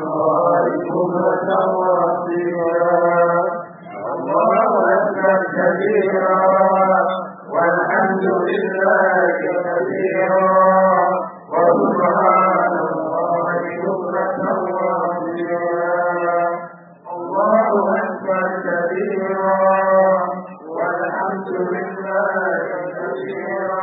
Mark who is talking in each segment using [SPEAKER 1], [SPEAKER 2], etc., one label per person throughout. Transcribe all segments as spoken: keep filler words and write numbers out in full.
[SPEAKER 1] الله بكرة وأصيلا الله أكبر كبيرا والحمد لله كثيرا وسبحان الله بكرة وأصيلا الله أكبر كبيرا والحمد لله كثيرا.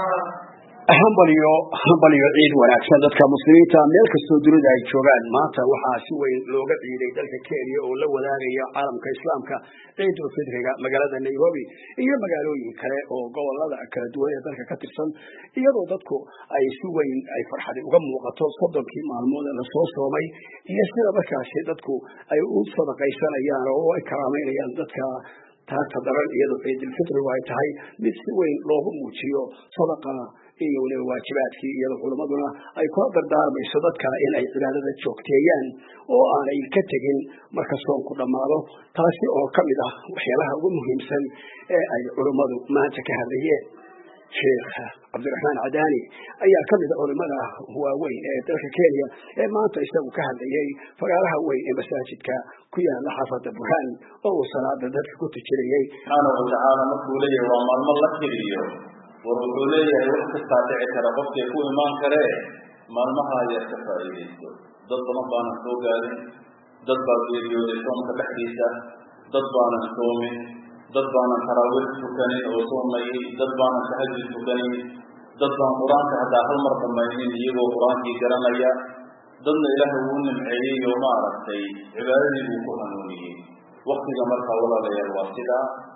[SPEAKER 2] hambaliyo hambaliyo ciid wanaagsan dadka muslimiinta meel kastoo dunida ay joogaan maanta waxaa si weyn looga ciiday dalka Kenya oo la wadaagaya caalamka islaamka ciidul fidriga magaalada Nairobi iyo magaalooyin kale oo gobolada kala duwan ee dalka ka tirsan iyadoo dadku ay si weyn ay farxad uga muuqato soddonkii maalmood la soo soomay iyo sida markaas dadku ay u sadaqaysanayaan oo ay karaameynayaan dadka taas daran iyadoo ciidul fidriga ay tahay mid si weyn loogu muujiyo sadaqa iyo waliba waajibaadkii iyadoo culamaduna ay ku dardaarmayso dadka in ay cibaadada joogteeyaan oo aanay ka tegin marka soonku dhammaado taasi oo ka mid ah waxyaalaha ugu muhiimsan ee ay culamadu maanta ka hadlayeen sheekh cabdiraxmaan cadaani ayaa ka mid ah culimada waaweyn ee dalka Kenya ee maanta isagu ka hadlayay fagaaraha weyn ee masaajidka ku yaala xaafadda Burhaan oo salaada dadka ku tujinayay
[SPEAKER 3] subhanahu wa ta'ala markuu leeyahay waa maalmo la kiriyo wuxuu leeyahay wax kasta dhici kara qofkii ku imaan kare maalmaha ayaa ka faa'iideysto dad badan baan soo gaarin dad baa geeriyooday soonka dhexdiisa dad baan soomin dad baan tarawih tukanin oo soomay dad baan tahajjud tukanin dad baan quraanka hada hal mar dhamaynin iyagoo quraankii garanaya dadna ilaahay uu nimceeyay oo ma aragtay cibaadadii uu ku hanuuniyay waqtiga marka walaalayaal waa sida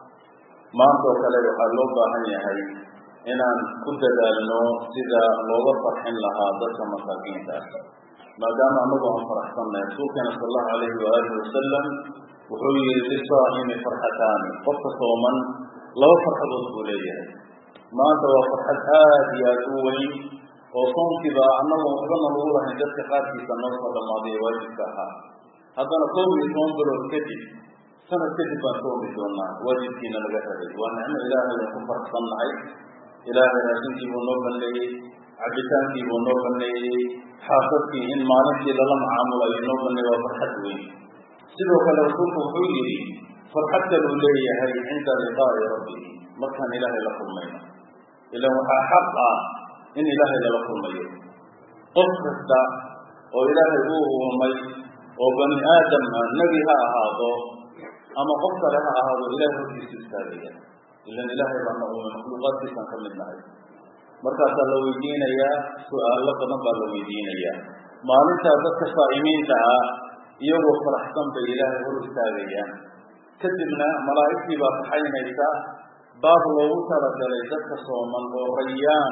[SPEAKER 3] maanta kale waxaa loo baahan yahay inaan ku dadaalno sida looga farxin lahaa dadka masaakiinta ah maadaama anagu aan faraxsannahay rasuulkeena sallallahu alayhi wa alihi wasallam wuxuu yiri lisaa'imi farxatan qofka sooman laba farxadood buu leeyahay maanta waa farxad aad iyo aad u weyn oo soonkiiba anagu waxba lagu lahayn dadka qaarkiisa noo soo dhamaaday waajibka ahaa haddana soomkii soon bilood kadib sanad kadib baan soomi doonaa waajibkiina laga rabay waa nicmo ilaahay ku farxsannahay ilaahay rasuulkii buu noo banneeyey cabitaankii buu noo banneeyey xaasadkii in maalintii lala macaamulayo noo banneeyo waa farxad weyn sidoo kale rasuulku wuxuu yidhi farxad kale uu leeyahay cinda liqaa'i rabbi markaan ilaahay la kulmayno ilan waxaa xaq ah in ilaahay lala kulmayo qof kasta oo ilaahay uu uumay oo bani aadam ah nebi ha ahaado ama qof kale ha ahaado ilaahay hortiisa istaagaya ilan ilaahay baa nagu makhluuqaadkiisa ka mid nahay markaasaa la weydiinayaa su'aalo badan baa la weydiinayaa maalintaa dadka saa'imiinta ah iyagoo faraxsan bay ilaahay hor istaagayaan kadibna malaa'igtii baa kaxaynaysa baab loogu talagalay dadka sooman oo rayaan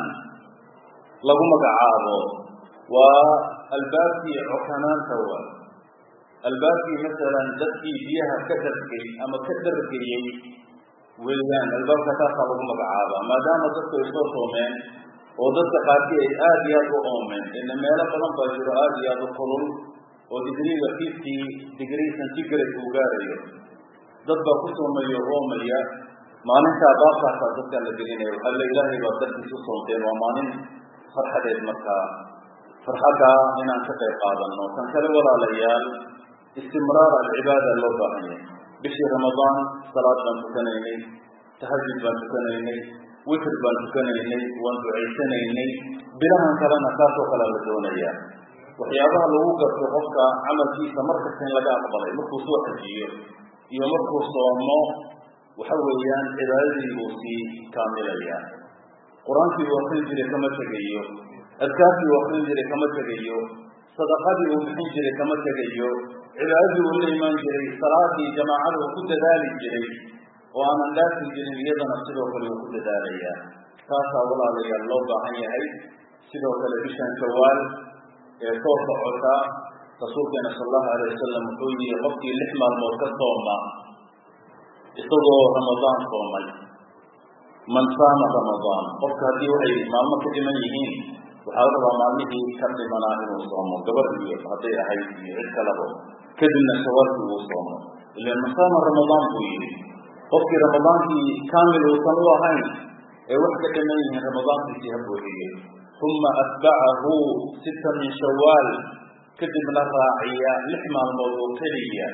[SPEAKER 3] lagu magacaabo waa albaabkii cokanaanta wa albaabkii masalan dadkii biyaha ka dargay ama ka dargayey weeyaan albaabka taasaa lagu magacaabaa maadaama dadku ay soo soomeen oo dadka qaarkii ay aad iyo aad u oomeen ina meelo badan baa jiro aad iyo aad u kulul oo digriga fifty degree centigrade uu gaarayo dad baa ku soomayo oomaya maalintaa baabkaasaa dadka la gelinayo waxaa la ilaahay baa dartiis u soomteen waa maalin farxadeed markaa farxadda inaan ka qayb qaadano kan kale walaalayaal istimraar alcibaada loo baahan yahay bishii ramadaan salaad baan tukanaynay tahajjud baan tukanaynay witr baan tukanaynay waan ducaysanaynay bilahan kalena taasoo kale la doonaya waxyaabaha lagu garto qofka camalkiisa markasta in laga aqbalay markuu soo xajiyo iyo markuu soomo waxa weeyaan cibaadadii uu sii kaamilaya quraankii uu akhrin jiray kama tegayo adkaarkii uu akhrin jiray kama tegayo sadaqadii uu bixin jiray kama tegayo cibaadadii uu la imaan jiray salaadii jamaacada uu ku dadaali jiray oo aanan dhaafi jirin iyadana sidoo kale uu ku dadaalaya taasaa walaalayaal loo baahan yahay sidoo kale bishan shawaal ee soo socota rasuulkeena sallallahu alayhi wasallam wuxuu yidhi qofkii lix maalmood ka sooma isagoo ramadaan soomay man saama ramadaan qofka haddii waxay maalmo ka dhiman yihiin waxaa la rabaa maalmihii ka dhimanaa inuu soomo gabar iyo hadday ahayd iyo cid kalabo kadibna shawaalkii uu soomo ilan man saama ramadaan buu yidhi qofkii ramadaankii kaamil uusan u ahayn ee wax ka dhiman yihiin ramadaankiisii ha buuxiyo ثم أتبعه ستة من شوال kadibna raaciya lix maalmood oo keliya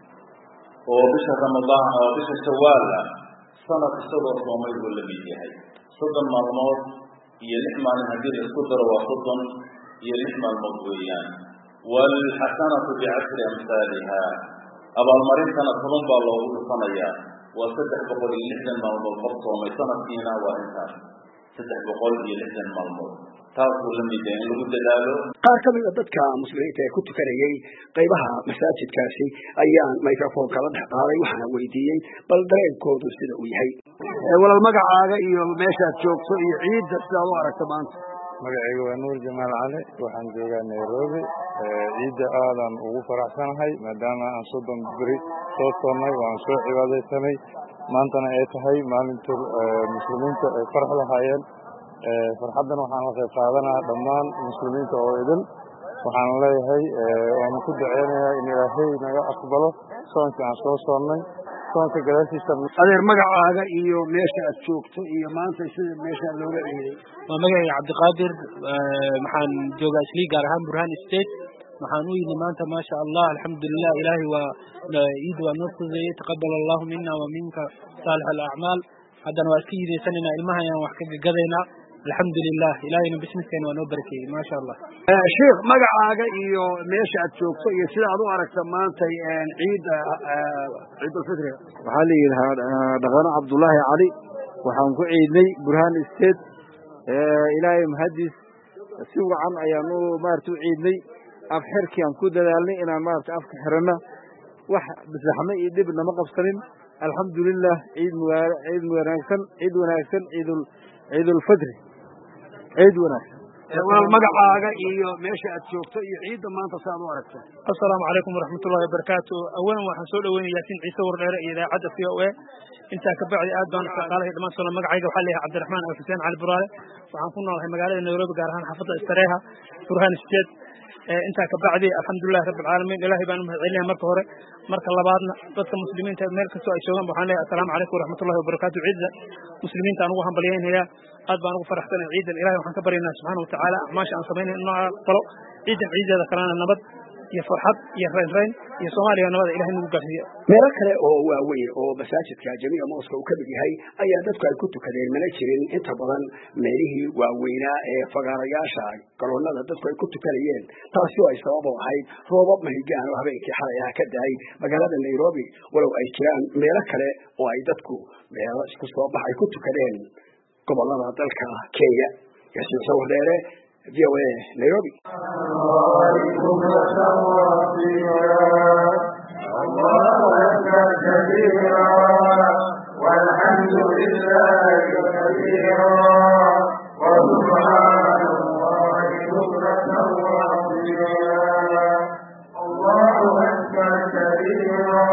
[SPEAKER 3] oo bisha ramadaan oo bisha shawaal sanad isagoo soomay buu la mid yahay soddon maalmood iyo lix maalin haddii la isku daro waa soddon iyo lix maalmood weeyaan walxasanatu bicashri amhaaliha abaalmarintana toban baa loogu dhufanayaa waa saddex boqol iyo lixdan maalmood qof soomay sanadkiina waa intaas saddex boqol iyo lixdan maalmood taasuu la mid yahay in lagu dadaalo.
[SPEAKER 2] qaar ka mid a dadka muslimiinta ee ku tukanayay qaybaha masaajidkaasi ayaan microfonka la dhex qaaday waxaana weydiiyey bal dareenkoodu sida uu yahay. walaal magacaaga iyo meeshaad joogto iyo ciidda sidaad u aragto maanta.
[SPEAKER 4] magacayga waa nuur jamaal cali waxaan joogaa nairobi. ciidda aadaan ugu faraxsanahay maadaama aan soddon beri soo soonnay waan soo cibaadaysanay maantana ay tahay maalinta muslimiinta ay farx lahaayeen. farxaddan waxaan la qayb qaadanaa dhammaan muslimiinta oo idin waxaan leeyahay waanu ku duceynayaa in ilaahay naga aqbalo soonkii aan soo soonnay soonka gadaashiisa.
[SPEAKER 2] adeer magacaaga iyo meesha aad joogto iyo maanta sida meesha looga ciiday.
[SPEAKER 5] waa magacayga cabdiqaadir waxaan joogaa islii gaar ahaan burhaan state waxaan u yidhi maanta maasha allah alxamdulilah ilaahay waa ciid waa noo fududeeyey taqabal allahu mina wa minka saalix alacmaal haddana waa iska yidaysanaynaa ilmaha ayaan wax ka gagadaynaa alxamdulilah ilaahayna businesskeena waa noo barakeeyey maasha allah.
[SPEAKER 2] sheekh magacaaga iyo meesha aad joogto iyo sida aad u aragta maanta ciidda ciidulfitriga.
[SPEAKER 4] waxaa la yidhahaa dhaqano cabdullaahi cali waxaan ku ciidnay burhaan state ilaahay mahadiis si wacan ayaan u maarata u ciidnay af xirkii aan ku dadaalnay inaan maarata afka xirana wax bisaxme iyo dhib nama qabsanin alxamdulilah. ciid mubaara ciid wanaagsan ciid wanaagsan ciidul ciidulfitri ciid wanaagsan.
[SPEAKER 2] walaal magacaaga iyo meesha aad joogto iyo ciidda maanta si aad u aragto.
[SPEAKER 5] assalaamu calaykum waraxmatullahi wabarakaatu. awalan waxaan soo dhaweynayaa yaasin ciise wardheere iyo idaacadda v o a intaa ka bacdi aad baan shaqaalahay dhammaan soo magacayga waxaa leeyahay cabdiraxmaan al xuseen cali buraale waxaan ku noolahay magaalada nairobi gaar ahaan xaafadda istareeha burhaan state. intaa ka bacdi alxamdulilahi rabbi alcaalamiin ilaahay baan u mahadcelinayaa marka hore marka labaadna dadka muslimiinta meel kastoo ay joogaan waxaan leeyahay assalaamu calaykum waraxmatullahi wabarakaatu. ciidda muslimiinta aan ugu hambalyaynayaa aad baan ugu faraxsanahay ciidan ilahay waxaan ka baryaynaa subxaana watacaala acmaasha aan samaynay inoo aqbalo ciidan ciideeda kalena nabad iyo farxad iyo raynrayn iyo soomaaliya nabada ilahay nagu gaarsiiya.
[SPEAKER 2] meelo kale oo waaweyn oo masaajidka jamiica mooska uu ka mid yahay ayaa dadku ay ku tukadeen mana jirin inta badan meelihii waaweynaa ee fagaarayaasha garoonada dadku ay ku tukanayeen taasi oo ay sabab u ahayd roobab mahigaan oo habeenkii xalay ah ka daay magaalada nairobi walow ay jiraan meelo kale oo ay dadku meelo isku soo bax ay ku tukadeen gobolada dalka kenya. yaasin ciise wardheere v o a nairobi.
[SPEAKER 1] الله أكبر كبيرا والحمد لله كثيرا وسبحان الله بكرة وأصيلا الله أكبر كبيرا